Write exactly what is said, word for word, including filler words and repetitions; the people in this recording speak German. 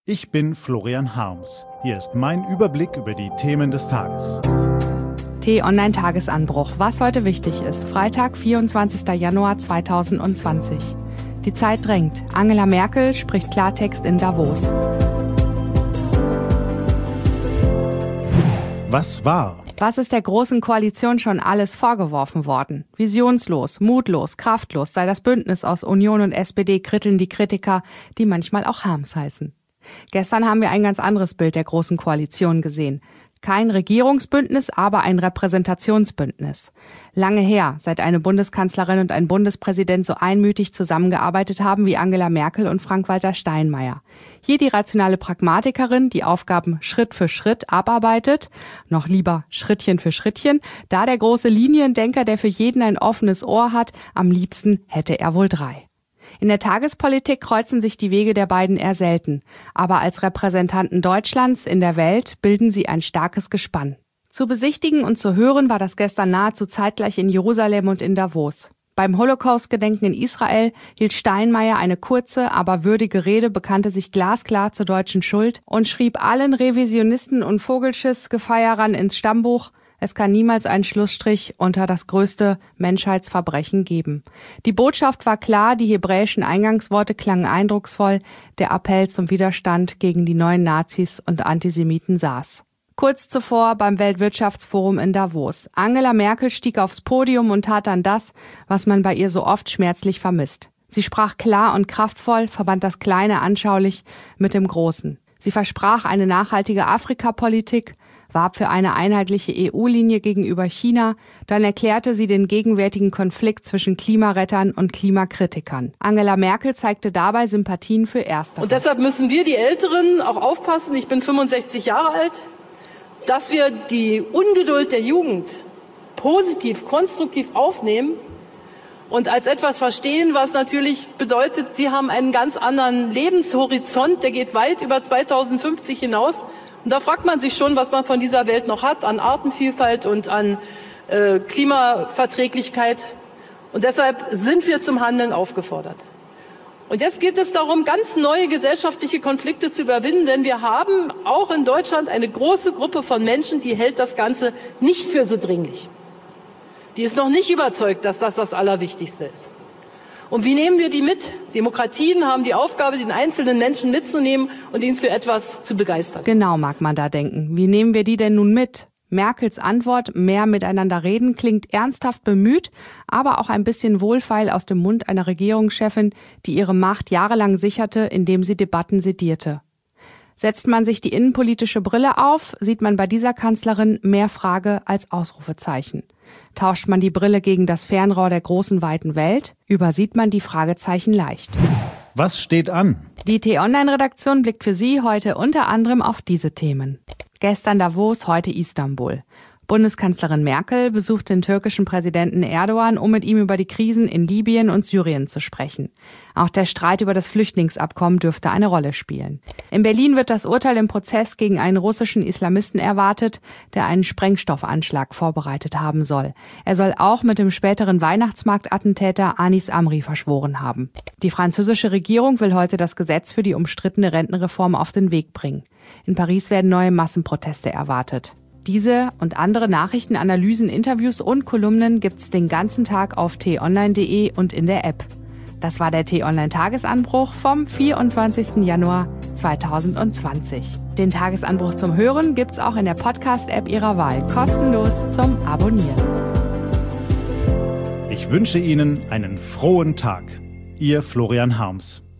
Ich bin Florian Harms. Hier ist mein Überblick über die Themen des Tages. T-Online-Tagesanbruch. Was heute wichtig ist. Freitag, vierundzwanzigster Januar zweitausendzwanzig. Die Zeit drängt. Angela Merkel spricht Klartext in Davos. Was war? Was ist der Großen Koalition schon alles vorgeworfen worden? Visionslos, mutlos, kraftlos sei das Bündnis aus Union und S P D, kritteln die Kritiker, die manchmal auch Harms heißen. Gestern haben wir ein ganz anderes Bild der Großen Koalition gesehen. Kein Regierungsbündnis, aber ein Repräsentationsbündnis. Lange her, seit eine Bundeskanzlerin und ein Bundespräsident so einmütig zusammengearbeitet haben wie Angela Merkel und Frank-Walter Steinmeier. Hier die rationale Pragmatikerin, die Aufgaben Schritt für Schritt abarbeitet, noch lieber Schrittchen für Schrittchen, da der große Liniendenker, der für jeden ein offenes Ohr hat, am liebsten hätte er wohl drei. In der Tagespolitik kreuzen sich die Wege der beiden eher selten. Aber als Repräsentanten Deutschlands in der Welt bilden sie ein starkes Gespann. Zu besichtigen und zu hören war das gestern nahezu zeitgleich in Jerusalem und in Davos. Beim Holocaust-Gedenken in Israel hielt Steinmeier eine kurze, aber würdige Rede, bekannte sich glasklar zur deutschen Schuld und schrieb allen Revisionisten und Vogelschiss-Gefeierern ins Stammbuch: Es kann niemals einen Schlussstrich unter das größte Menschheitsverbrechen geben. Die Botschaft war klar, die hebräischen Eingangsworte klangen eindrucksvoll, der Appell zum Widerstand gegen die neuen Nazis und Antisemiten saß. Kurz zuvor beim Weltwirtschaftsforum in Davos. Angela Merkel stieg aufs Podium und tat dann das, was man bei ihr so oft schmerzlich vermisst. Sie sprach klar und kraftvoll, verband das Kleine anschaulich mit dem Großen. Sie versprach eine nachhaltige Afrikapolitik, warb für eine einheitliche E U-Linie gegenüber China, dann erklärte sie den gegenwärtigen Konflikt zwischen Klimarettern und Klimakritikern. Angela Merkel zeigte dabei Sympathien für Erstere. Und deshalb müssen wir, die Älteren, auch aufpassen, ich bin fünfundsechzig Jahre alt, dass wir die Ungeduld der Jugend positiv, konstruktiv aufnehmen und als etwas verstehen, was natürlich bedeutet, sie haben einen ganz anderen Lebenshorizont, der geht weit über zweitausendfünfzig hinaus. Und da fragt man sich schon, was man von dieser Welt noch hat, an Artenvielfalt und an äh, Klimaverträglichkeit. Und deshalb sind wir zum Handeln aufgefordert. Und jetzt geht es darum, ganz neue gesellschaftliche Konflikte zu überwinden, denn wir haben auch in Deutschland eine große Gruppe von Menschen, die hält das Ganze nicht für so dringlich. Die ist noch nicht überzeugt, dass das das Allerwichtigste ist. Und wie nehmen wir die mit? Demokratien haben die Aufgabe, den einzelnen Menschen mitzunehmen und ihn für etwas zu begeistern. Genau, mag man da denken. Wie nehmen wir die denn nun mit? Merkels Antwort, mehr miteinander reden, klingt ernsthaft bemüht, aber auch ein bisschen wohlfeil aus dem Mund einer Regierungschefin, die ihre Macht jahrelang sicherte, indem sie Debatten sedierte. Setzt man sich die innenpolitische Brille auf, sieht man bei dieser Kanzlerin mehr Frage als Ausrufezeichen. Tauscht man die Brille gegen das Fernrohr der großen, weiten Welt, übersieht man die Fragezeichen leicht. Was steht an? Die T-Online-Redaktion blickt für Sie heute unter anderem auf diese Themen. Gestern Davos, heute Istanbul. Bundeskanzlerin Merkel besucht den türkischen Präsidenten Erdogan, um mit ihm über die Krisen in Libyen und Syrien zu sprechen. Auch der Streit über das Flüchtlingsabkommen dürfte eine Rolle spielen. In Berlin wird das Urteil im Prozess gegen einen russischen Islamisten erwartet, der einen Sprengstoffanschlag vorbereitet haben soll. Er soll auch mit dem späteren Weihnachtsmarktattentäter Anis Amri verschworen haben. Die französische Regierung will heute das Gesetz für die umstrittene Rentenreform auf den Weg bringen. In Paris werden neue Massenproteste erwartet. Diese und andere Nachrichten, Analysen, Interviews und Kolumnen gibt's den ganzen Tag auf t online punkt de und in der App. Das war der T-Online-Tagesanbruch vom vierundzwanzigsten Januar zweitausendzwanzig. Den Tagesanbruch zum Hören gibt's auch in der Podcast-App Ihrer Wahl, kostenlos zum Abonnieren. Ich wünsche Ihnen einen frohen Tag. Ihr Florian Harms.